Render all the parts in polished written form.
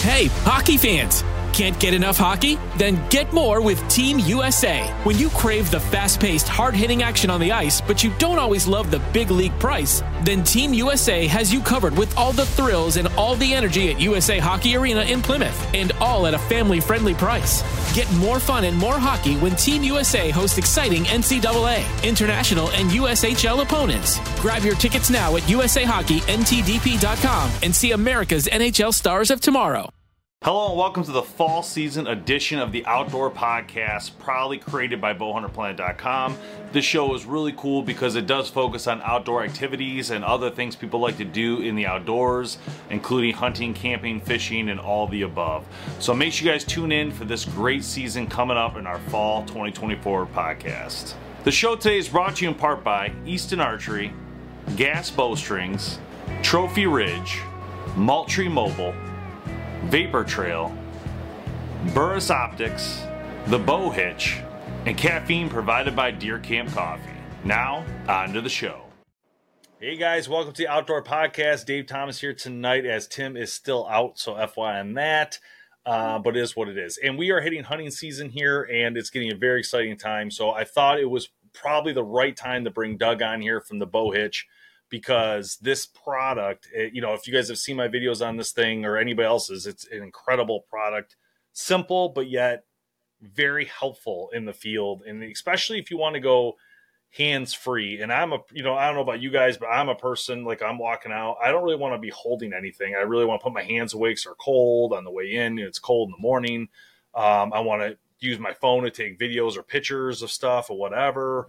Hey, hockey fans! Can't get enough hockey? Then get more with Team USA. When you crave the fast-paced, hard-hitting action on the ice, but you don't always love the big league price, then Team USA has you covered with all the thrills and all the energy at USA Hockey Arena in Plymouth, and all at a family-friendly price. Get more fun and more hockey when Team USA hosts exciting NCAA, international, and USHL opponents. Grab your tickets now at USAHockeyNTDP.com and see America's NHL stars of tomorrow. Hello and welcome to the fall season edition of the Outdoor Podcast, proudly created by bowhunterplanet.com. This show is really cool because it does focus on outdoor activities and other things people like to do in the outdoors, including hunting, camping, fishing, and all the above. So make sure you guys tune in for this great season coming up in our fall 2024 podcast. The show today is brought to you in part by Easton Archery, Gas Bowstrings, Trophy Ridge, Moultrie Mobile, Vapor Trail, Burris Optics, The Bow Hitch, and caffeine provided by Deer Camp Coffee. Now, on to the show. Hey guys, welcome to the Outdoor Podcast. Dave Thomas here tonight as Tim is still out, so FYI on that. But it is what it is. And we are hitting hunting season here, and it's getting a very exciting time. So I thought it was probably the right time to bring Doug on here from The Bow Hitch, because this product, if you guys have seen my videos on this thing or anybody else's, it's an incredible product. Simple, but yet very helpful in the field. And especially if you want to go hands-free. And I don't know about you guys, but I'm a person, like I'm walking out, I don't really want to be holding anything. I really want to put my hands away because they're cold on the way in. It's cold in the morning. I want to use my phone to take videos or pictures of stuff or whatever.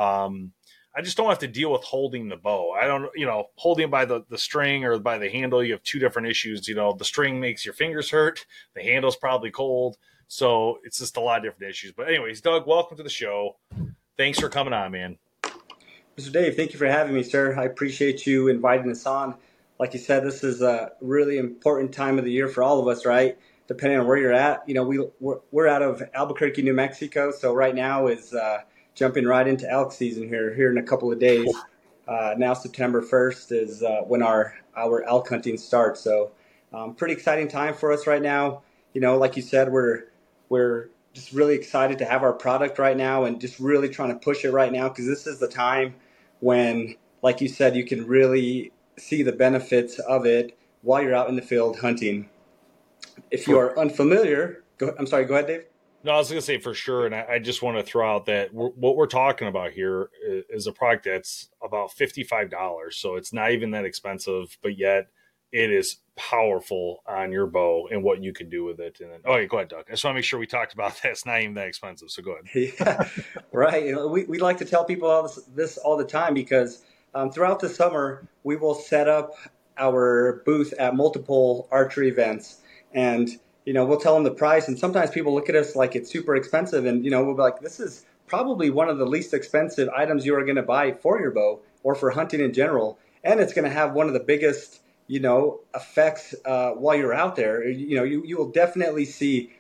I just don't have to deal with holding the bow. I don't, holding it by the string or by the handle, you have two different issues. The string makes your fingers hurt. The handle's probably cold. So it's just a lot of different issues. But anyways, Doug, welcome to the show. Thanks for coming on, man. Mr. Dave, thank you for having me, sir. I appreciate you inviting us on. Like you said, this is a really important time of the year for all of us, right? Depending on where you're at. We're out of Albuquerque, New Mexico. So right now is jumping right into elk season here in a couple of days. Now September 1st is when our elk hunting starts. So pretty exciting time for us right now. Like you said, we're just really excited to have our product right now and just really trying to push it right now, because this is the time when, like you said, you can really see the benefits of it while you're out in the field hunting. If you are unfamiliar, go ahead, Dave. No, I was going to say for sure, and I just want to throw out that what we're talking about here is a product that's about $55, so it's not even that expensive, but yet it is powerful on your bow and what you can do with it. And then, go ahead, Doug. I just want to make sure we talked about that. It's not even that expensive, so go ahead. Yeah, right. We like to tell people all this all the time, because throughout the summer, we will set up our booth at multiple archery events, and we'll tell them the price, and sometimes people look at us like it's super expensive, and, we'll be like, this is probably one of the least expensive items you are going to buy for your bow or for hunting in general, and it's going to have one of the biggest, effects while you're out there. You will definitely see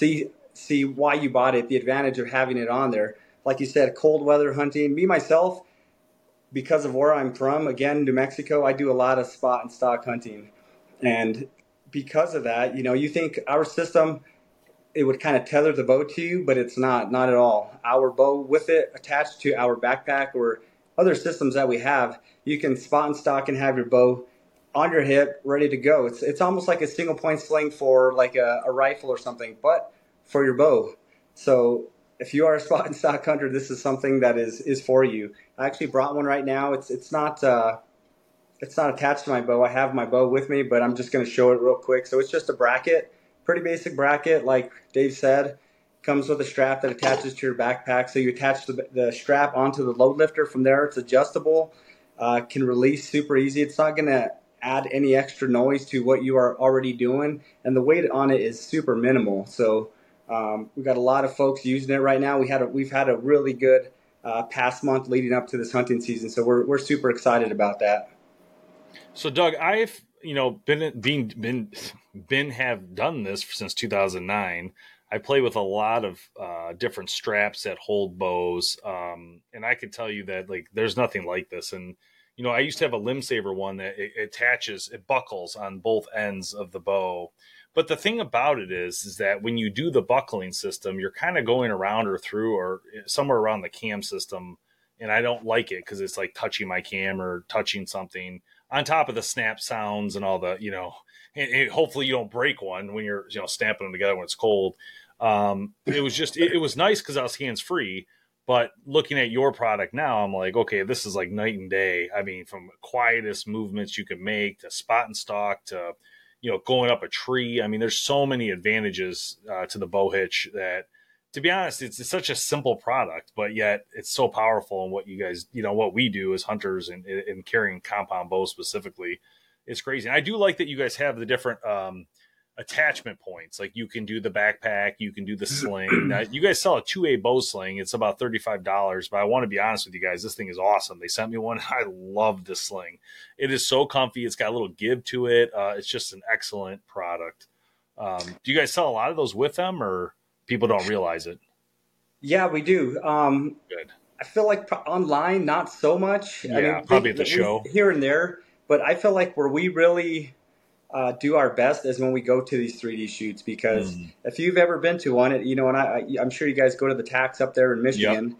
why you bought it, the advantage of having it on there. Like you said, cold weather hunting. Me, myself, because of where I'm from, again, New Mexico, I do a lot of spot and stock hunting, and because of that, you think our system, it would kind of tether the bow to you, but it's not at all. Our bow with it attached to our backpack or other systems that we have, you can spot and stock and have your bow on your hip, ready to go. It's almost like a single point sling for like a rifle or something, but for your bow. So if you are a spot and stock hunter, this is something that is for you. I actually brought one right now. It's not attached to my bow. I have my bow with me, but I'm just going to show it real quick. So it's just a bracket, pretty basic bracket, like Dave said. Comes with a strap that attaches to your backpack. So you attach the strap onto the load lifter. From there, it's adjustable, can release super easy. It's not going to add any extra noise to what you are already doing, and the weight on it is super minimal. So we've got a lot of folks using it right now. We've had a really good past month leading up to this hunting season, so we're super excited about that. So Doug, I've have done this since 2009. I play with a lot of different straps that hold bows, and I can tell you that there's nothing like this. And I used to have a limb saver one that it buckles on both ends of the bow, But the thing about it is that when you do the buckling system, you're kind of going around or through or somewhere around the cam system. And I don't like it because it's like touching my cam or touching something on top of the snap sounds and all the, and hopefully you don't break one when you're, snapping them together when it's cold. It was just, it was nice because I was hands free. But looking at your product now, I'm like, okay, this is like night and day. I mean, from quietest movements you can make to spot and stalk to, going up a tree. I mean, there's so many advantages to the bow hitch that, to be honest, it's such a simple product, but yet it's so powerful in what you guys, what we do as hunters and carrying compound bows specifically. It's crazy. And I do like that you guys have the different attachment points. Like you can do the backpack, you can do the sling. Now, you guys sell a 2A bow sling. It's about $35, but I want to be honest with you guys. This thing is awesome. They sent me one. I love this sling. It is so comfy. It's got a little give to it. It's just an excellent product. Do you guys sell a lot of those with them, or people don't realize it? Yeah, we do. Good. I feel like online, not so much. Yeah, I mean, probably at the show. Here and there. But I feel like where we really do our best is when we go to these 3D shoots, because if you've ever been to one, and I'm sure you guys go to the tax up there in Michigan,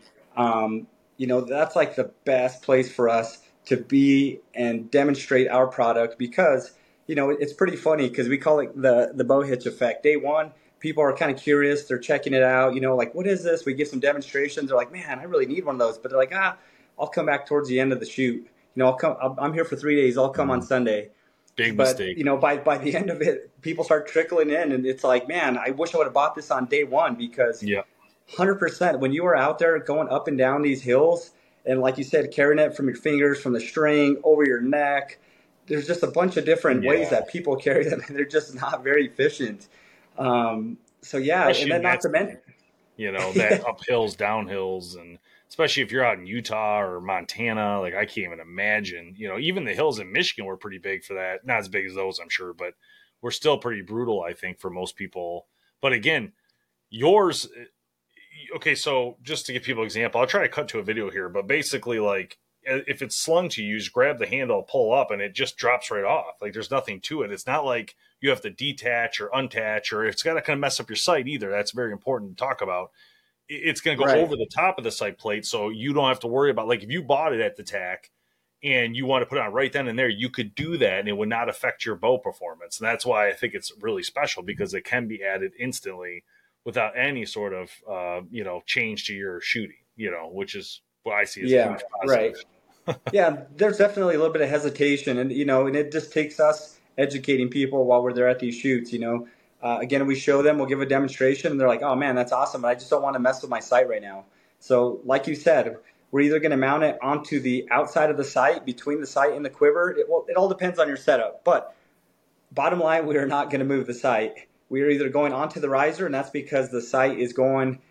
that's like the best place for us to be and demonstrate our product, because, it's pretty funny because we call it the bow hitch effect. Day one, people are kind of curious. They're checking it out, like, what is this? We give some demonstrations. They're like, man, I really need one of those. But they're like, I'll come back towards the end of the shoot. I'm here for 3 days. I'll come on Sunday. Big mistake. By the end of it, people start trickling in, and it's like, man, I wish I would have bought this on day one, because 100% when you are out there going up and down these hills, and like you said, carrying it from your fingers, from the string, over your neck, there's just a bunch of different ways that people carry them, and they're just not very efficient. Especially and then not to mention, that uphills, downhills, and especially if you're out in Utah or Montana, like I can't even imagine, even the hills in Michigan were pretty big for that. Not as big as those, I'm sure, but we're still pretty brutal, I think, for most people. But again, yours, okay, so just to give people an example, I'll try to cut to a video here, but basically, like, if it's slung to you, just grab the handle, pull up, and it just drops right off. Like, there's nothing to it. It's not like you have to detach or untach, or it's got to kind of mess up your sight either. That's very important to talk about. It's going to go over the top of the sight plate, so you don't have to worry about, like, if you bought it at the tack and you want to put it on right then and there, you could do that, and it would not affect your bow performance. And that's why I think it's really special, because it can be added instantly without any sort of, change to your shooting, which is what I see as a huge positive. Right. Yeah, there's definitely a little bit of hesitation, and, and it just takes us educating people while we're there at these shoots, Again, we show them, we'll give a demonstration, and they're like, oh, man, that's awesome, but I just don't want to mess with my sight right now. So like you said, we're either going to mount it onto the outside of the sight, between the sight and the quiver. It all depends on your setup. But bottom line, we are not going to move the sight. We are either going onto the riser, and that's because the sight is going,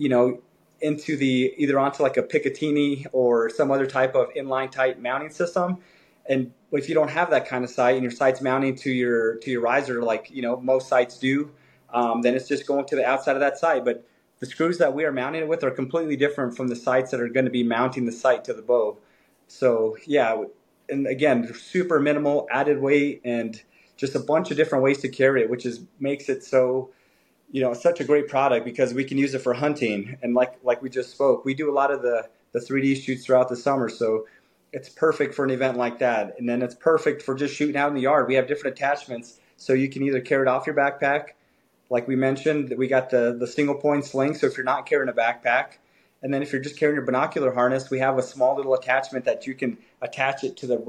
into either onto like a Picatinny or some other type of inline type mounting system. And if you don't have that kind of sight and your sight's mounting to your riser, like most sights do, then it's just going to the outside of that sight. But the screws that we are mounting it with are completely different from the sights that are going to be mounting the sight to the bow. So and again, super minimal added weight and just a bunch of different ways to carry it, which makes it so such a great product, because we can use it for hunting. And like we just spoke, we do a lot of the 3D shoots throughout the summer, so it's perfect for an event like that. And then it's perfect for just shooting out in the yard. We have different attachments, so you can either carry it off your backpack. Like we mentioned, we got the single point sling, so if you're not carrying a backpack. And then if you're just carrying your binocular harness, we have a small little attachment that you can attach it to the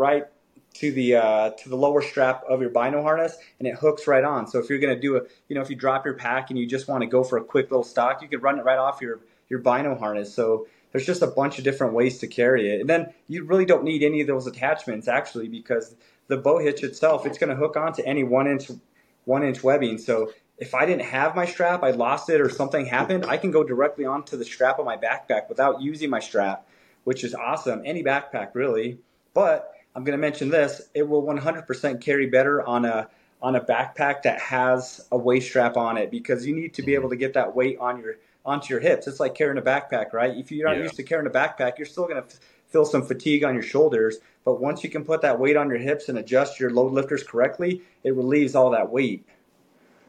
lower strap of your bino harness, and it hooks right on. So if you're going to do if you drop your pack and you just want to go for a quick little stock, you can run it right off your bino harness. So there's just a bunch of different ways to carry it. And then you really don't need any of those attachments, actually, because the bow hitch itself, it's going to hook onto any 1 inch webbing. So if I didn't have my strap, I lost it or something happened, I can go directly onto the strap of my backpack without using my strap, which is awesome. Any backpack, really. But I'm going to mention this, it will 100% carry better on a backpack that has a waist strap on it, because you need to be able to get that weight onto your hips. It's like carrying a backpack, right? If you're not used to carrying a backpack, you're still going to feel some fatigue on your shoulders. But once you can put that weight on your hips and adjust your load lifters correctly, it relieves all that weight.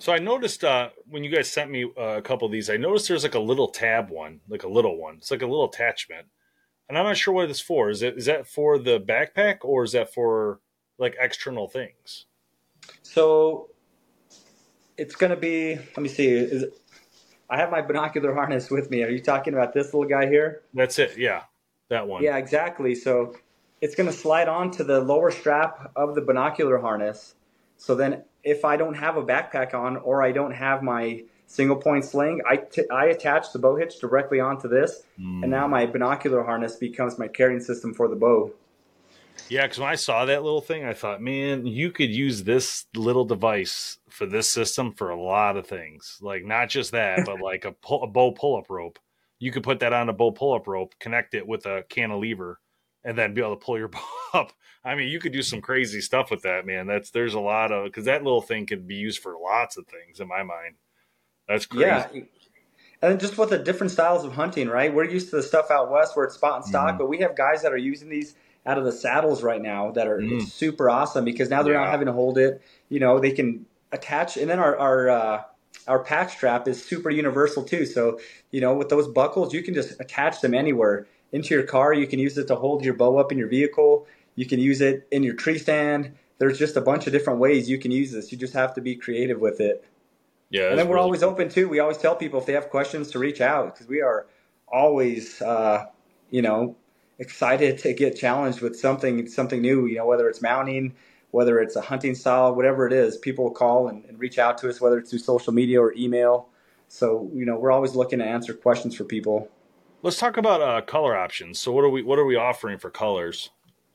So I noticed when you guys sent me a couple of these, I noticed there's like a little tab one, like a little one. It's like a little attachment, and I'm not sure what it's for. Is that for the backpack or is that for like external things? So it's going to be. Let me see. I have my binocular harness with me. Are you talking about this little guy here? That's it. Yeah, that one. Yeah, exactly. So it's going to slide onto the lower strap of the binocular harness. So then if I don't have a backpack on or I don't have my single point sling, I attach the bow hitch directly onto this. And now my binocular harness becomes my carrying system for the bow. Yeah, because when I saw that little thing, I thought, man, you could use this little device for this system for a lot of things. Like not just that, but like a bow pull-up rope. You could put that on a bow pull-up rope, connect it with a cantilever, and then be able to pull your bow up. I mean, you could do some crazy stuff with that, man. There's a lot of, because that little thing could be used for lots of things in my mind. That's crazy. Yeah. And then just with the different styles of hunting, right? We're used to the stuff out west where it's spot and stock, but we have guys that are using these out of the saddles right now that are super awesome because now they're not having to hold it. You know, they can attach, and then our pack strap is super universal too. So, you know, with those buckles, you can just attach them anywhere into your car. You can use it to hold your bow up in your vehicle. You can use it in your tree stand. There's just a bunch of different ways you can use this. You just have to be creative with it. Yeah, and then we're always open too. We always tell people if they have questions to reach out because we are always, you know, excited to get challenged with something new, you know, whether it's mounting, whether it's a hunting style, whatever it is, people will call and reach out to us, whether it's through social media or email. So, you know, we're always looking to answer questions for people. Let's talk about color options. So what are we offering for colors?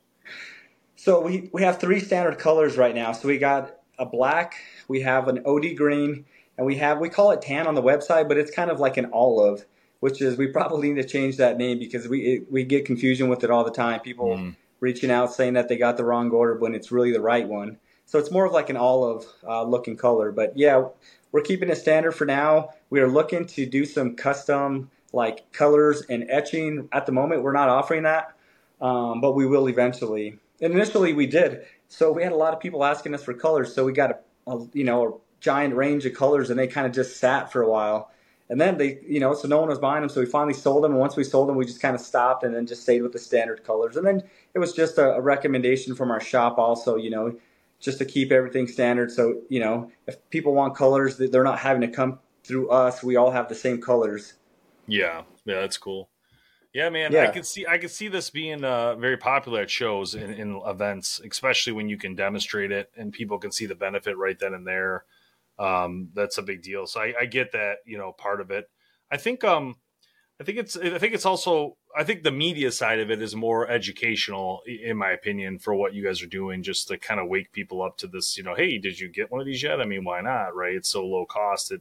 So we have 3 standard colors right now. So we got a black, we have an OD green, and we call it tan on the website, but it's kind of like an olive, which is, we probably need to change that name because we get confusion with it all the time. People reaching out saying that they got the wrong order when it's really the right one. So it's more of like an olive looking color. But yeah, we're keeping it standard for now. We are looking to do some custom like colors and etching. At the moment, we're not offering that, but we will eventually. And initially we did. So we had a lot of people asking us for colors. So we got a giant range of colors, and they kind of just sat for a while. And then they, so no one was buying them. So we finally sold them. And once we sold them, we just kind of stopped and then just stayed with the standard colors. And then it was just a recommendation from our shop also, just to keep everything standard. So, if people want colors, they're not having to come through us. We all have the same colors. Yeah, that's cool. Yeah, man, yeah. I could see this being very popular at shows and in events, especially when you can demonstrate it and people can see the benefit right then and there. That's a big deal. So I get that, part of it. I think it's also, I think the media side of it is more educational, in my opinion, for what you guys are doing, just to kind of wake people up to this, hey, did you get one of these yet? I mean, why not? Right. It's so low cost.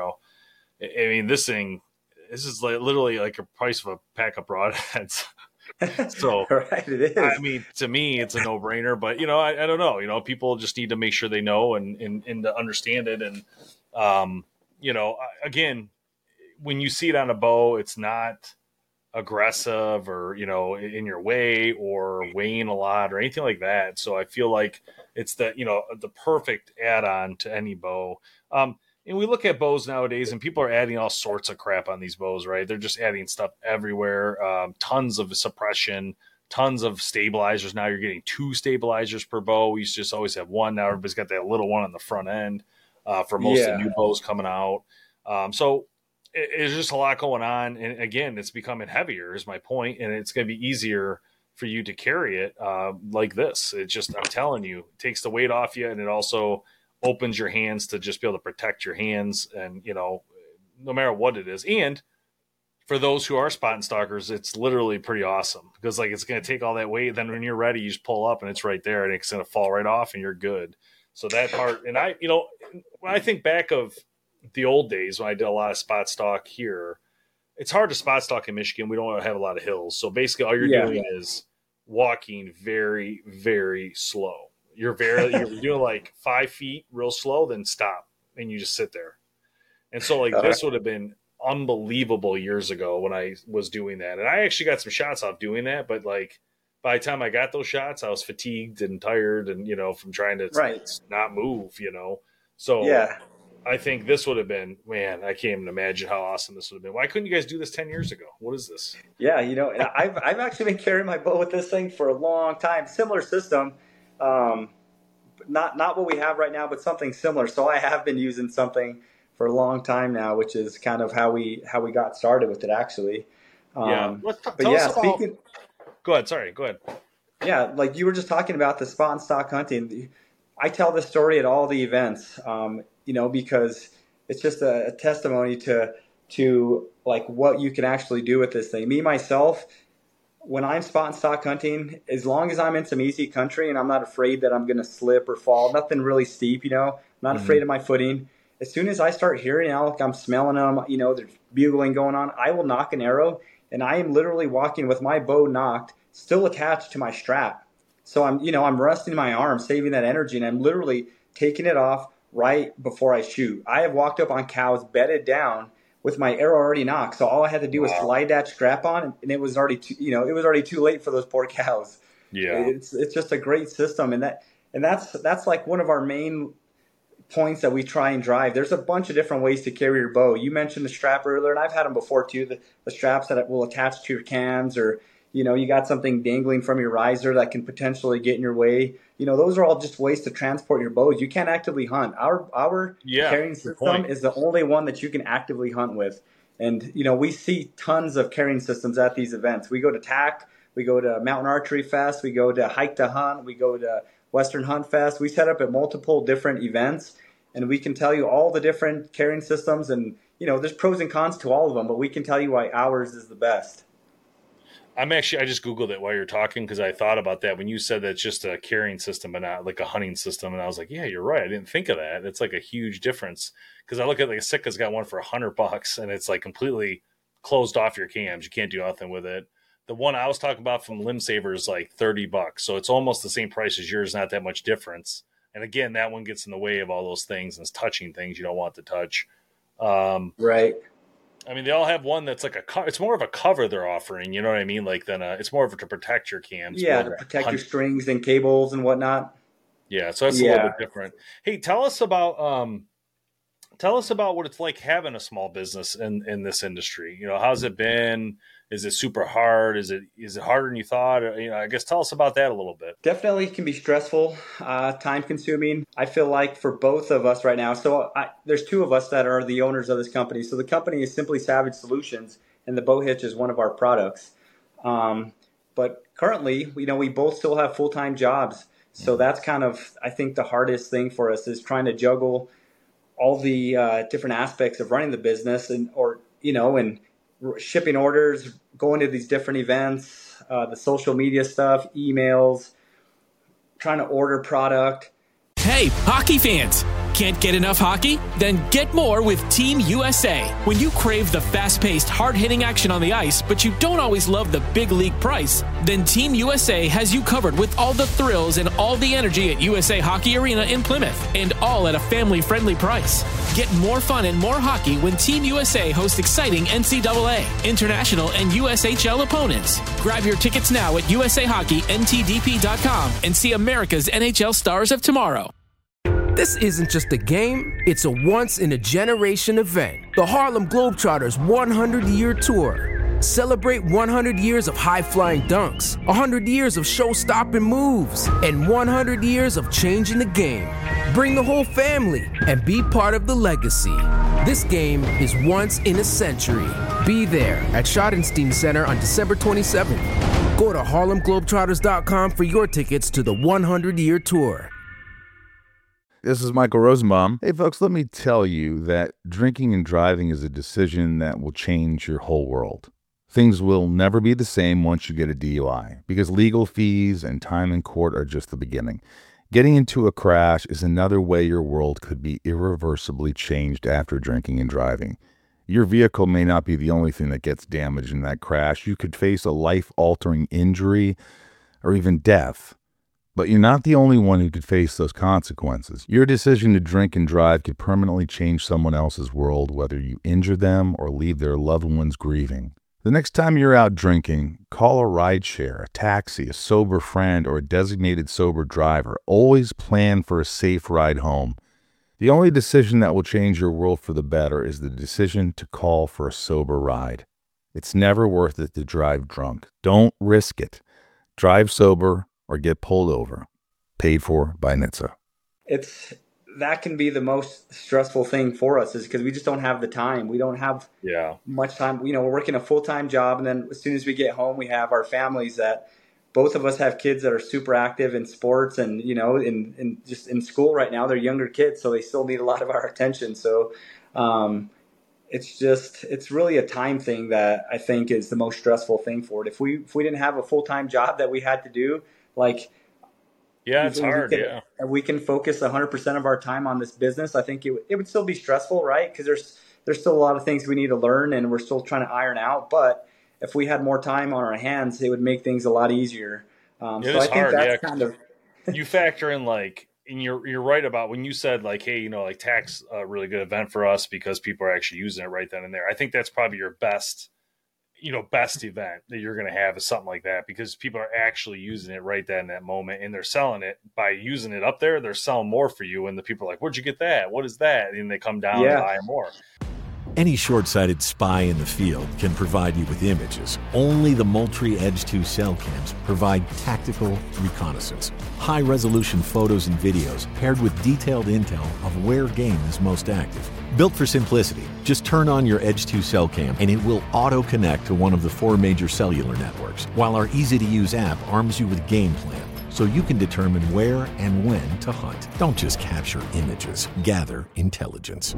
This is literally like a price of a pack of broadheads. So, right, it is. I mean, to me, it's a no-brainer. But I don't know. People just need to make sure they know and to understand it. And again, when you see it on a bow, it's not aggressive or in your way or weighing a lot or anything like that. So I feel like it's the perfect add-on to any bow. And we look at bows nowadays and people are adding all sorts of crap on these bows, right? They're just adding stuff everywhere. Tons of suppression, tons of stabilizers. Now you're getting 2 stabilizers per bow. We used to just always have 1. Now everybody's got that little one on the front end for most of the new bows coming out. So there's just a lot going on. And again, it's becoming heavier is my point. And it's going to be easier for you to carry it like this. It just, I'm telling you, it takes the weight off you. And it also opens your hands to just be able to protect your hands and, no matter what it is. And for those who are spot and stalkers, it's literally pretty awesome because it's going to take all that weight. Then when you're ready, you just pull up and it's right there and it's going to fall right off and you're good. So that part, and when I think back of the old days when I did a lot of spot stalk here, it's hard to spot stalk in Michigan. We don't have a lot of hills. So basically all you're doing is walking very, very slow. You're doing like 5 feet real slow, then stop and you just sit there. And so this would have been unbelievable years ago when I was doing that. And I actually got some shots off doing that. But by the time I got those shots, I was fatigued and tired and, from trying to not move, So I think this would have been, man, I can't even imagine how awesome this would have been. Why couldn't you guys do this 10 years ago? What is this? Yeah, and I've actually been carrying my bow with this thing for a long time. Similar system, not what we have right now, but something similar. So I have been using something for a long time now, which is kind of how we got started with it, actually. Yeah. Speaking. Go ahead. Sorry. Go ahead. Yeah, like you were just talking about the spot and stock hunting. I tell this story at all the events, because it's just a testimony to like what you can actually do with this thing. Me, myself, when I'm spot and stock hunting, as long as I'm in some easy country and I'm not afraid that I'm going to slip or fall, nothing really steep, I'm not afraid of my footing. As soon as I start hearing elk, I'm smelling them, there's bugling going on, I will knock an arrow, and I am literally walking with my bow knocked, still attached to my strap. So I'm resting my arm, saving that energy, and I'm literally taking it off right before I shoot. I have walked up on cows bedded down with my arrow already knocked. So all I had to do was slide that strap on, and it was already too late for those poor cows. Yeah. It's just a great system, and that's like one of our main points that we try and drive. There's a bunch of different ways to carry your bow. You mentioned the strap earlier, and I've had them before too, the straps that will attach to your cams, or you got something dangling from your riser that can potentially get in your way. Those are all just ways to transport your bows. You can't actively hunt. Our carrying system is the only one that you can actively hunt with. And, we see tons of carrying systems at these events. We go to TAC, we go to Mountain Archery Fest, we go to Hike to Hunt, we go to Western Hunt Fest. We set up at multiple different events, and we can tell you all the different carrying systems. And, there's pros and cons to all of them, but we can tell you why ours is the best. I just Googled it while you're talking, because I thought about that when you said that's just a carrying system but not like a hunting system. And I was like, yeah, you're right. I didn't think of that. It's like a huge difference, because I look at like Sitka's got one for $100 and it's like completely closed off your cams. You can't do nothing with it. The one I was talking about from Limb Saver is like $30. So it's almost the same price as yours, not that much difference. And again, that one gets in the way of all those things and it's touching things you don't want to touch. Right. I mean, they all have one that's like it's more of a cover they're offering, you know what I mean? Like it's more of to protect your cams. Yeah, to protect your strings and cables and whatnot. Yeah, so that's a little bit different. Hey, tell us about what it's like having a small business in this industry. How's it been? Is it super hard? Is it harder than you thought? I guess tell us about that a little bit. Definitely can be stressful, time consuming. I feel like for both of us right now. So there's two of us that are the owners of this company. So the company is Simply Savage Solutions, and the bow hitch is one of our products. But currently, we both still have full-time jobs. So that's kind of, I think, the hardest thing for us is trying to juggle all the different aspects of running the business and shipping orders, going to these different events, the social media stuff, emails, trying to order product. Hey, hockey fans! Can't get enough hockey? Then get more with Team USA. When you crave the fast-paced, hard-hitting action on the ice, but you don't always love the big league price, then Team USA has you covered with all the thrills and all the energy at USA Hockey Arena in Plymouth, and all at a family-friendly price. Get more fun and more hockey when Team USA hosts exciting NCAA, international, and USHL opponents. Grab your tickets now at USAHockeyNTDP.com and see America's NHL stars of tomorrow. This isn't just a game, it's a once-in-a-generation event. The Harlem Globetrotters 100-year tour. Celebrate 100 years of high-flying dunks, 100 years of show-stopping moves, and 100 years of changing the game. Bring the whole family and be part of the legacy. This game is once in a century. Be there at Schottenstein Center on December 27th. Go to HarlemGlobetrotters.com for your tickets to the 100-year tour. This is Michael Rosenbaum. Hey, folks, let me tell you that drinking and driving is a decision that will change your whole world. Things will never be the same once you get a DUI, because legal fees and time in court are just the beginning. Getting into a crash is another way your world could be irreversibly changed after drinking and driving. Your vehicle may not be the only thing that gets damaged in that crash. You could face a life-altering injury or even death. But you're not the only one who could face those consequences. Your decision to drink and drive could permanently change someone else's world, whether you injure them or leave their loved ones grieving. The next time you're out drinking, call a rideshare, a taxi, a sober friend, or a designated sober driver. Always plan for a safe ride home. The only decision that will change your world for the better is the decision to call for a sober ride. It's never worth it to drive drunk. Don't risk it. Drive sober or get pulled over. Paid for by NHTSA. That can be the most stressful thing for us, is because we just don't have the time. We don't have much time. You know, we're working a full-time job, and then as soon as we get home, we have our families that both of us have kids that are super active in sports and, you know, in just in school right now. They're younger kids, so they still need a lot of our attention. So it's really a time thing that I think is the most stressful thing for it. If we didn't have a full-time job that we had to do, like, it's hard. And we can focus 100% of our time on this business, I think it would still be stressful, right? Because there's still a lot of things we need to learn and we're still trying to iron out. But if we had more time on our hands, it would make things a lot easier. So I think that's kind of you factor in, like, and you're right about when you said, like, hey, you know, like, tax a really good event for us because people are actually using it right then and there. I think that's probably your best event that you're going to have is something like that, because people are actually using it right then in that moment, and they're selling it by using it up there. They're selling more for you, and the people are like, "Where'd you get that? What is that?" And they come down and buy more. Any short-sighted spy in the field can provide you with images. Only the Moultrie Edge 2 cell cams provide tactical reconnaissance. High-resolution photos and videos paired with detailed intel of where game is most active. Built for simplicity, just turn on your Edge 2 cell cam and it will auto-connect to one of the 4 major cellular networks, while our easy-to-use app arms you with game plan, so you can determine where and when to hunt. Don't just capture images, gather intelligence.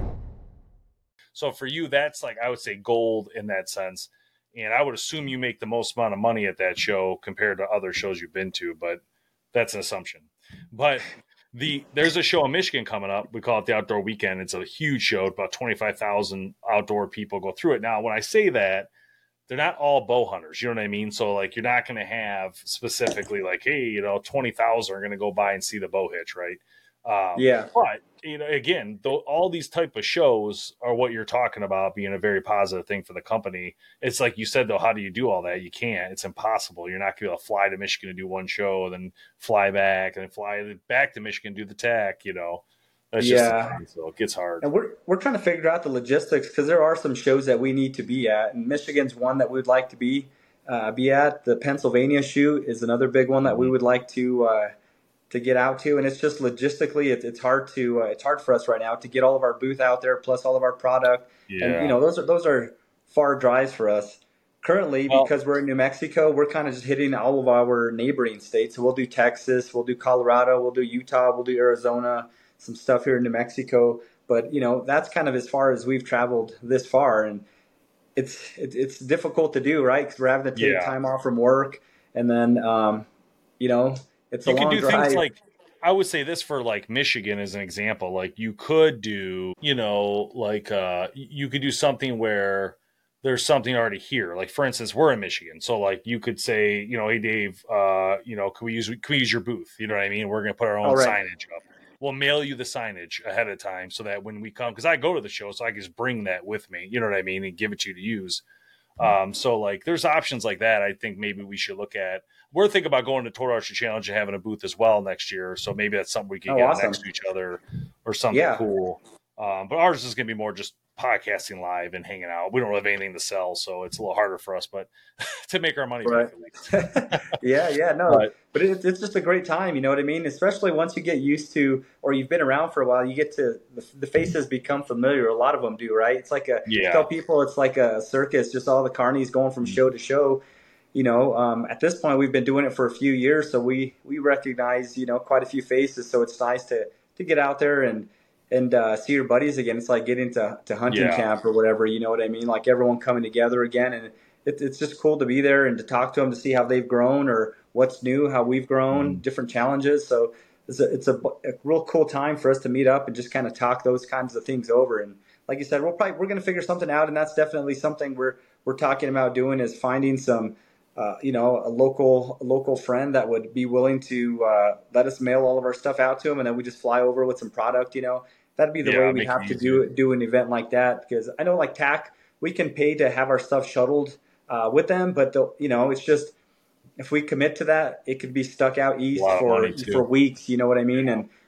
So for you, that's, like, I would say gold in that sense. And I would assume you make the most amount of money at that show compared to other shows you've been to, but that's an assumption. But there's a show in Michigan coming up. We call it the Outdoor Weekend. It's a huge show. About 25,000 outdoor people go through it. Now, when I say that, they're not all bow hunters. You know what I mean? So, like, you're not going to have specifically, like, hey, you know, 20,000 are going to go by and see the bow hitch, right? But, you know, again, all these type of shows are what you're talking about being a very positive thing for the company. It's like you said, though, how do you do all that? You can't. It's impossible. You're not going to be able to fly to Michigan to do one show, then fly back, and then fly back to Michigan, do the tack, you know. That's just the thing, so it gets hard. And we're trying to figure out the logistics, because there are some shows that we need to be at, and Michigan's one that we'd like to be at. The Pennsylvania shoot is another big one that we would like to get out to, and it's just logistically it's hard for us right now to get all of our booth out there plus all of our product. And you know, those are far drives for us currently, because we're in New Mexico. We're kind of just hitting all of our neighboring states. So we'll do Texas, we'll do Colorado, we'll do Utah, we'll do Arizona, some stuff here in New Mexico. But you know, that's kind of as far as we've traveled this far, and it's difficult to do, right? Because we're having to take time off from work, and then you know, it's a long drive. You can do things like, I would say this for, like, Michigan as an example. Like, you could do, you know, like you could do something where there's something already here. Like, for instance, we're in Michigan, so, like, you could say, you know, hey Dave, you know, can we use your booth? You know what I mean? We're going to put our own signage up. We'll mail you the signage ahead of time so that when we come, because I go to the show, so I can just bring that with me. You know what I mean? And give it to you to use. So, like, there's options like that. I think maybe we should look at. We're thinking about going to Total Archery Challenge and having a booth as well next year. So maybe that's something we can get next to each other or something cool. But ours is going to be more just podcasting live and hanging out. We don't have anything to sell, so it's a little harder for us, but to make our money. Right. But it's just a great time. You know what I mean? Especially once you get used to, or you've been around for a while, you get to, the faces become familiar. A lot of them do, right? It's like tell people it's like a circus, just all the carnies going from show to show. You know, at this point, we've been doing it for a few years, so we recognize, you know, quite a few faces. So it's nice to get out there and see your buddies again. It's like getting to hunting camp or whatever, you know what I mean? Like everyone coming together again, and it's just cool to be there and to talk to them, to see how they've grown or what's new, how we've grown, different challenges. So it's a real cool time for us to meet up and just kind of talk those kinds of things over. And like you said, we're going to figure something out, and that's definitely something we're talking about doing, is finding some you know, a local friend that would be willing to let us mail all of our stuff out to them, and then we just fly over with some product. You know, that'd be the way we have to do an event like that, because I know, like TAC, we can pay to have our stuff shuttled with them, but you know, it's just, if we commit to that, it could be stuck out east for weeks. You know what I mean? And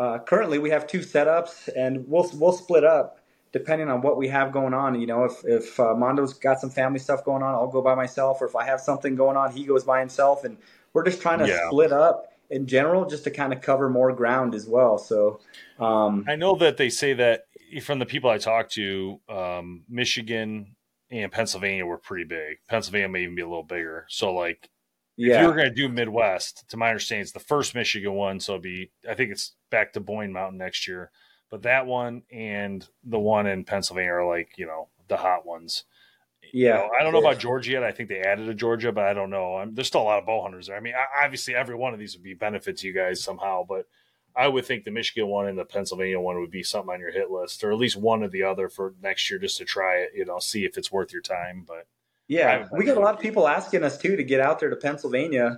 currently we have 2 setups, and we'll split up depending on what we have going on. You know, if Mondo's got some family stuff going on, I'll go by myself, or if I have something going on, he goes by himself, and we're just trying to split up in general just to kind of cover more ground as well. So I know that they say that from the people I talked to, Michigan and Pennsylvania were pretty big. Pennsylvania may even be a little bigger. So like, if you were going to do Midwest, to my understanding, it's the first Michigan one. So I think it's back to Boyne Mountain next year. But that one and the one in Pennsylvania are like, you know, the hot ones. Yeah. You know, I don't know about Georgia yet. I think they added a Georgia, but I don't know. There's still a lot of bow hunters there. I mean, obviously every one of these would be benefit to you guys somehow, but I would think the Michigan one and the Pennsylvania one would be something on your hit list, or at least one or the other for next year, just to try it, you know, see if it's worth your time. But yeah, we get a lot of people asking us too to get out there to Pennsylvania.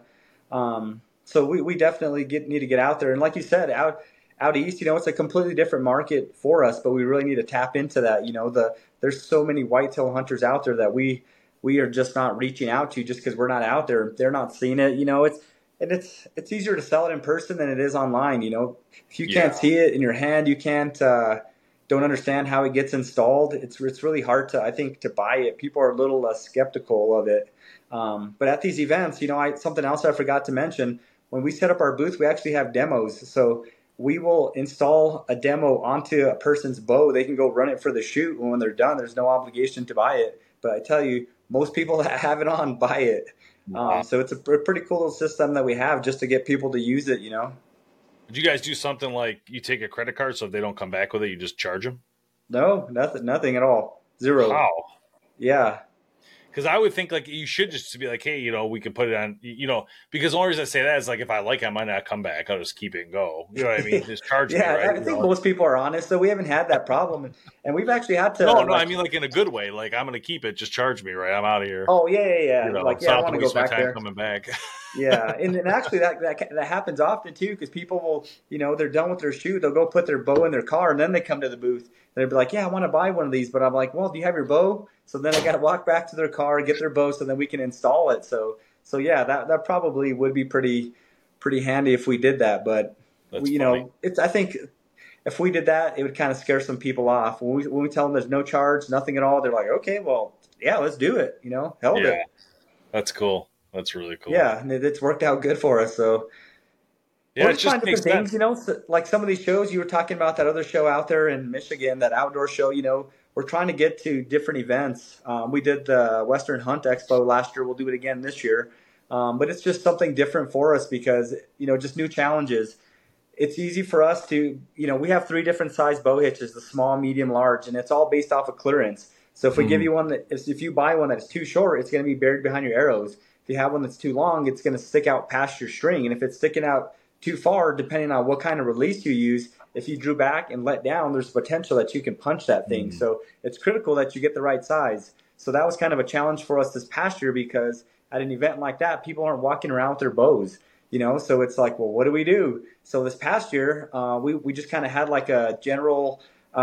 So we definitely need to get out there. And like you said, out east, you know, it's a completely different market for us, but we really need to tap into that. You know, there's so many whitetail hunters out there that we are just not reaching out to just because we're not out there. They're not seeing it. You know, it's easier to sell it in person than it is online. You know, if you can't see it in your hand, you can't don't understand how it gets installed. It's really hard to, I think, to buy it. People are a little skeptical of it. But at these events, you know, something else I forgot to mention, when we set up our booth, we actually have demos. So we will install a demo onto a person's bow. They can go run it for the shoot. And when they're done, there's no obligation to buy it. But I tell you, most people that have it on buy it. So it's a pretty cool little system that we have just to get people to use it, you know. Did you guys do something like you take a credit card, so if they don't come back with it, you just charge them? No, nothing at all. Zero. Wow. Yeah. Because I would think like you should just be like, hey, you know, we can put it on, you know, because the only reason I say that is like if I like it, I might not come back. I'll just keep it and go. You know what I mean? Just charge me, right? I think most people are honest, so we haven't had that problem. And we've actually had to. No, I mean like in a good way. Like I'm going to keep it. Just charge me, right? I'm out of here. Oh, yeah. You know, like, I want to go back there. Coming back. Yeah, and actually that happens often too, because people will, you know, they're done with their shoot, they'll go put their bow in their car, and then they come to the booth. They'll be like, yeah, I want to buy one of these, but I'm like, well, do you have your bow? So then I got to walk back to their car, get their bow, so then we can install it. So yeah, that probably would be pretty handy if we did that. But you know, I think if we did that, it would kind of scare some people off. When we tell them there's no charge, nothing at all, they're like, okay, well, yeah, let's do it. You know, hell of it. That's cool. That's really cool. Yeah, and it's worked out good for us. So yeah, it's just different things, you know, like some of these shows you were talking about, that other show out there in Michigan, that outdoor show, you know, we're trying to get to different events. We did the Western Hunt Expo last year. We'll do it again this year. But it's just something different for us because, you know, just new challenges. It's easy for us to, you know, we have 3 different size bow hitches, the small, medium, large, and it's all based off of clearance. So if we give you one if you buy one that's too short, it's going to be buried behind your arrows. If you have one that's too long, it's going to stick out past your string. And if it's sticking out too far, depending on what kind of release you use, if you drew back and let down, there's potential that you can punch that thing. So it's critical that you get the right size. So that was kind of a challenge for us this past year, because at an event like that, people aren't walking around with their bows, you know? So it's like, well, what do we do? So this past year, we just kind of had like a general,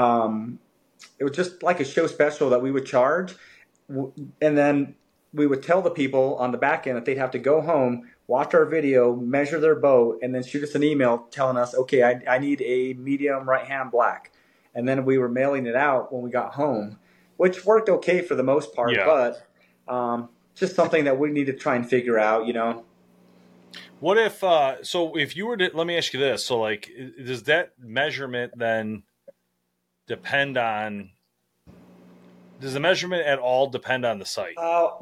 it was just like a show special that we would charge. And then we would tell the people on the back end that they'd have to go home, watch our video, measure their bow, and then shoot us an email telling us, okay, I need a medium right hand black. And then we were mailing it out when we got home, which worked okay for the most part, but just something that we need to try and figure out, you know. What if, so if you were to, let me ask you this. So like, does that measurement then depend on, does the measurement at all depend on the site?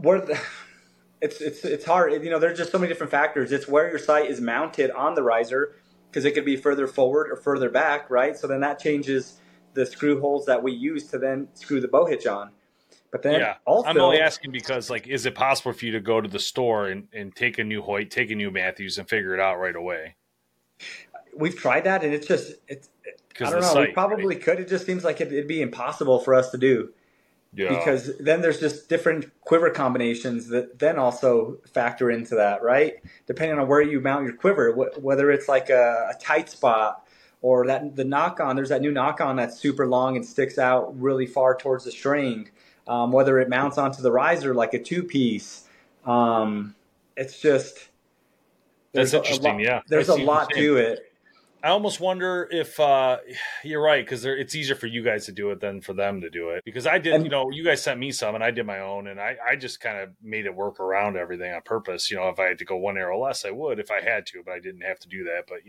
It's hard. You know, there's just so many different factors. It's where your sight is mounted on the riser, because it could be further forward or further back, right? So then that changes the screw holes that we use to then screw the bow hitch on. But then also, I'm only asking because, like, is it possible for you to go to the store and take a new Hoyt, take a new Matthews, and figure it out right away? We've tried that, and it's I don't know. We probably could. It just seems like it'd be impossible for us to do. Yeah. Because then there's just different quiver combinations that then also factor into that, right? Depending on where you mount your quiver, whether it's like a tight spot or the knock-on. There's that new knock-on that's super long and sticks out really far towards the string. Whether it mounts onto the riser like a 2-piece. It's just... That's interesting, There's a lot to it. I almost wonder if you're right, because it's easier for you guys to do it than for them to do it. Because I did, you guys sent me some, and I did my own, and I just kind of made it work around everything on purpose. If I had to go one arrow less, I would if I had to, but I didn't have to do that. But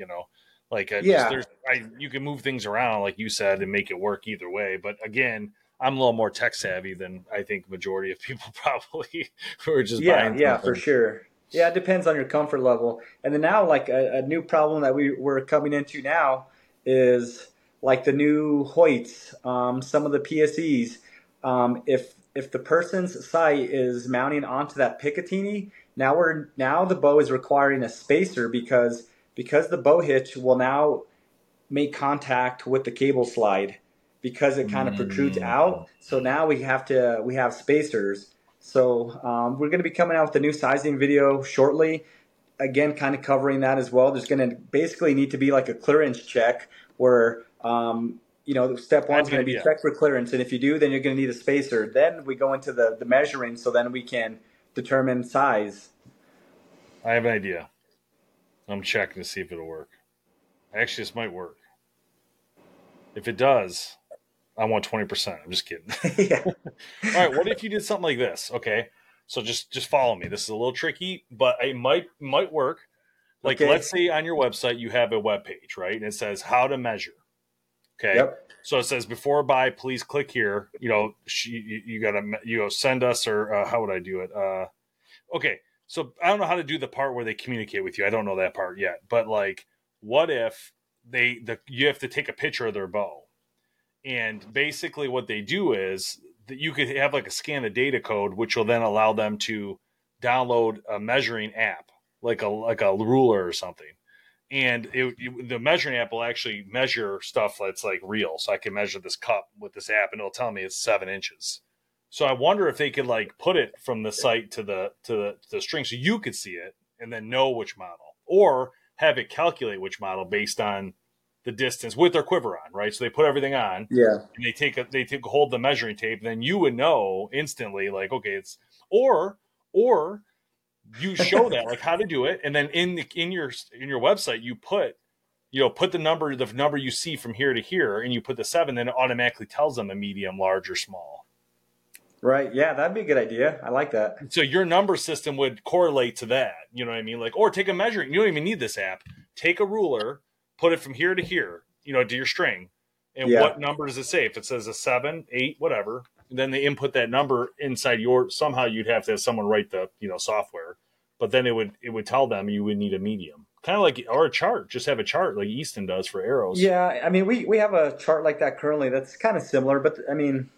you can move things around, like you said, and make it work either way. But again, I'm a little more tech savvy than I think majority of people probably who are just buying. Yeah, for sure. Yeah, it depends on your comfort level. And then now, like a new problem that we're coming into now is like the new Hoyts, some of the PSEs. If the person's sight is mounting onto that Picatinny, now the bow is requiring a spacer because the bow hitch will now make contact with the cable slide because it kind of protrudes out. So now we have spacers. So we're going to be coming out with a new sizing video shortly. Again, kind of covering that as well. There's going to basically need to be like a clearance check where, step one is going to be check for clearance. And if you do, then you're going to need a spacer. Then we go into the measuring, so then we can determine size. I have an idea. I'm checking to see if it'll work. Actually, this might work. If it does, I want 20%. I'm just kidding. Yeah. All right. What if you did something like this? Okay. So just follow me. This is a little tricky, but it might work. Like, let's say on your website, you have a web page, right? And it says how to measure. Okay. Yep. So it says before buy, please click here. You gotta, send us, or how would I do it? Okay. So I don't know how to do the part where they communicate with you. I don't know that part yet, but like, what if you have to take a picture of their bow? And basically what they do is that you could have like a scan the data code, which will then allow them to download a measuring app, like a ruler or something. And the measuring app will actually measure stuff that's like real. So I can measure this cup with this app and it'll tell me it's 7 inches. So I wonder if they could like put it from the site to the string so you could see it and then know which model, or have it calculate which model based on the distance with their quiver on, right? So they put everything on, and they take a hold of the measuring tape, and then you would know instantly, like, okay, it's or you show that like how to do it, and then in your website you put the number you see from here to here, and you put the 7, then it automatically tells them a medium, large, or small. Right. Yeah, that'd be a good idea. I like that. So your number system would correlate to that. You know what I mean? Like, or take a measuring. You don't even need this app. Take a ruler. Put it from here to here, to your string. And what number does it say? If it says a 7, 8, whatever, then they input that number inside somehow you'd have to have someone write the, software, but then it would tell them you would need a medium, kind of like, or a chart, just have a chart like Easton does for arrows. Yeah. I mean, we have a chart like that currently that's kind of similar, but I mean,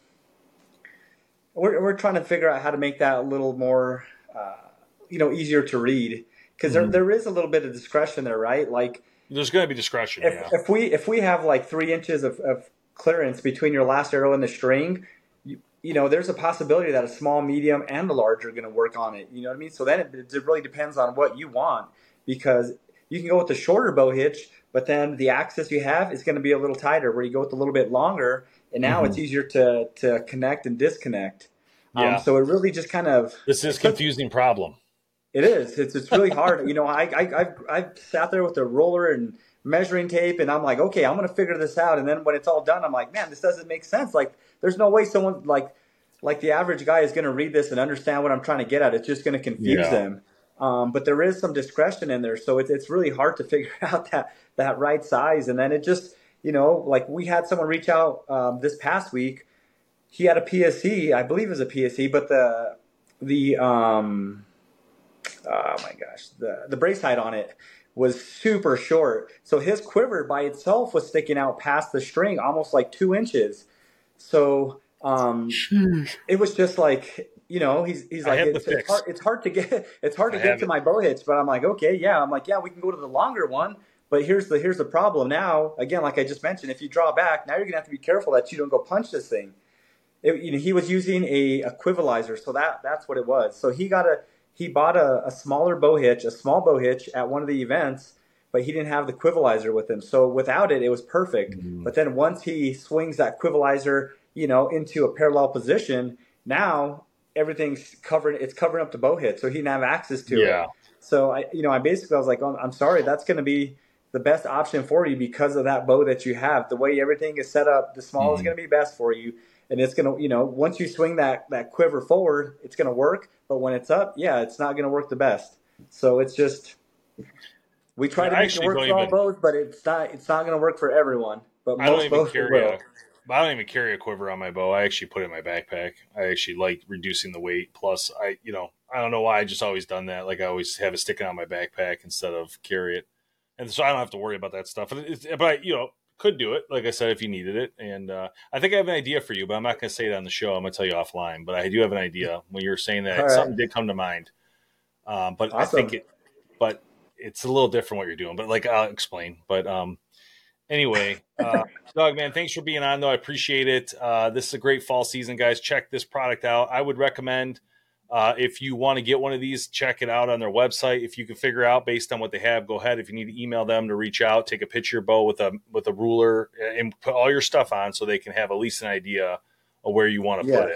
we're trying to figure out how to make that a little more, easier to read, because there is a little bit of discretion there, right? Like, there's going to be discretion. If we have like 3 inches of clearance between your last arrow and the string, there's a possibility that a small, medium, and the large are going to work on it. You know what I mean? So then it really depends on what you want, because you can go with the shorter bow hitch, but then the axis you have is going to be a little tighter, where you go with a little bit longer, and now it's easier to connect and disconnect. So it really just kind of... This is a confusing problem. It is. It's really hard. I've sat there with a roller and measuring tape, and I'm like, okay, I'm going to figure this out. And then when it's all done, I'm like, man, this doesn't make sense. Like, there's no way someone like the average guy is going to read this and understand what I'm trying to get at. It's just going to confuse them. But there is some discretion in there, so it's really hard to figure out that right size. And then it just, like we had someone reach out this past week. He had a PSE, I believe it was a PSE, but oh my gosh, the brace height on it was super short. So his quiver by itself was sticking out past the string almost like 2 inches. So it was just like, he's like, it's hard to get to my bow hitch, but I'm like, okay, yeah. I'm like, yeah, we can go to the longer one, but here's the problem now. Again, like I just mentioned, if you draw back, now you're gonna have to be careful that you don't go punch this thing. He was using a equivalizer, so that's what it was. So he bought a smaller bow hitch, a small bow hitch at one of the events, but he didn't have the equivalizer with him. So without it, it was perfect. But then once he swings that equivalizer, into a parallel position, now everything's covered. It's covering up the bow hitch, so he didn't have access to it. So I basically was like, oh, I'm sorry, that's going to be the best option for you because of that bow that you have. The way everything is set up, the small is going to be best for you. And it's going to, once you swing that quiver forward, it's going to work. But when it's up, it's not going to work the best. So it's just, we try to make it work for all bows, but it's not going to work for everyone. But most bows will. I don't even carry a quiver on my bow. I actually put it in my backpack. I actually like reducing the weight. Plus, I don't know why. I just always done that. Like I always have it sticking on my backpack instead of carry it. And so I don't have to worry about that stuff. But I could do it, like I said, if you needed it. And I think I have an idea for you, but I'm not going to say it on the show. I'm going to tell you offline. But I do have an idea. When you were saying that, something did come to mind. But awesome. But it's a little different what you're doing. But like I'll explain. But anyway, Doug, man, thanks for being on, though. I appreciate it. This is a great fall season, guys. Check this product out. I would recommend if you want to get one of these, check it out on their website. If you can figure out based on what they have, go ahead. If you need to email them to reach out, take a picture of your bow with a ruler and put all your stuff on so they can have at least an idea of where you want to put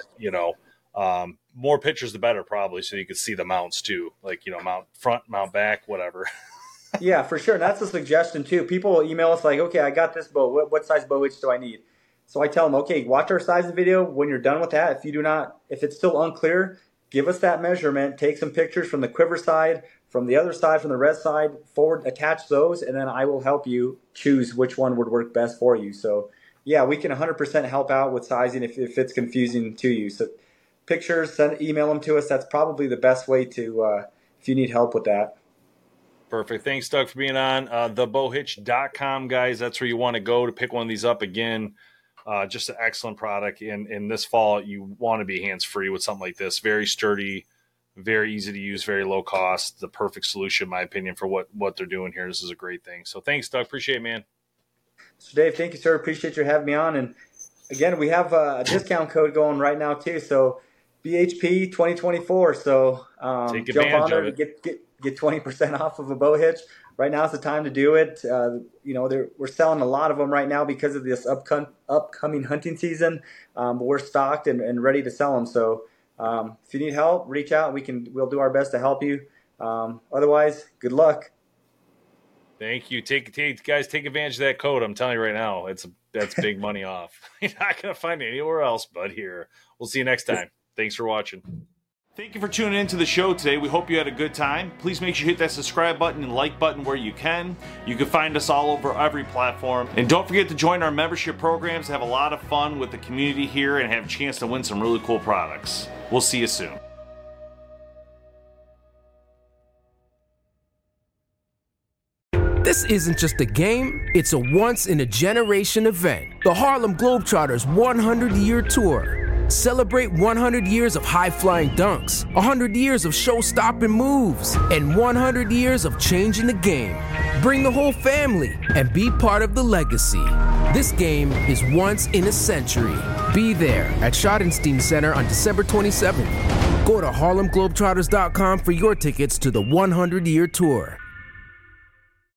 it. More pictures, the better, probably, so you can see the mounts too, like, mount front, mount back, whatever. Yeah, for sure. And that's a suggestion too. People will email us like, okay, I got this bow. What size bow hitch do I need? So I tell them, okay, watch our size video. When you're done with that, if it's still unclear, give us that measurement, take some pictures from the quiver side, from the other side, from the red side, forward, attach those, and then I will help you choose which one would work best for you. So yeah, we can 100% help out with sizing if it's confusing to you. So pictures, email them to us. That's probably the best way to, if you need help with that. Perfect. Thanks, Doug, for being on. Thebowhitch.com, guys. That's where you want to go to pick one of these up. Again, just an excellent product. In this fall, you want to be hands-free with something like this. Very sturdy, very easy to use, very low cost. The perfect solution, in my opinion, for what they're doing here. This is a great thing. So thanks, Doug. Appreciate it, man. So, Dave, thank you, sir. Appreciate you having me on. And, again, we have a discount code going right now, too. So, BHP 2024. So, jump on there to get 20% off of a bow hitch. Right now is the time to do it. We're selling a lot of them right now because of this upcoming hunting season. But we're stocked and ready to sell them. So if you need help, reach out. We'll do our best to help you. Otherwise, good luck. Thank you. Guys, take advantage of that code. I'm telling you right now, that's big money off. You're not going to find it anywhere else but here. We'll see you next time. Thanks for watching. Thank you for tuning into the show today. We hope you had a good time. Please make sure you hit that subscribe button and like button where you can. You can find us all over every platform. And don't forget to join our membership programs, have a lot of fun with the community here, and have a chance to win some really cool products. We'll see you soon. This isn't just a game, it's a once-in-a-generation event. The Harlem Globetrotters 100-year tour. Celebrate 100 years of high-flying dunks, 100 years of show-stopping moves, and 100 years of changing the game. Bring the whole family and be part of the legacy. This game is once in a century. Be there at Schottenstein Center on December 27th. Go to HarlemGlobetrotters.com for your tickets to the 100-year tour.